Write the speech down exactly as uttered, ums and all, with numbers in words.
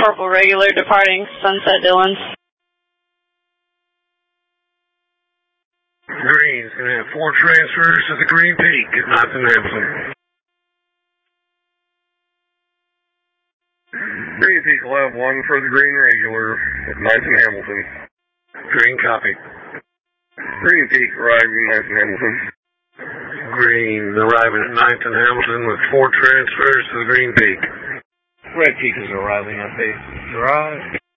Purple regular departing Sunset Dillons. Green's going to have four transfers to the Green Peak at ninth and Hamilton. Green Peak will have one for the Green regular at ninth and Hamilton. Green copy. Green Peak arriving at ninth and Hamilton. Green arriving at ninth and Hamilton with four transfers to the Green Peak. Red Peak is arriving at base. Drive.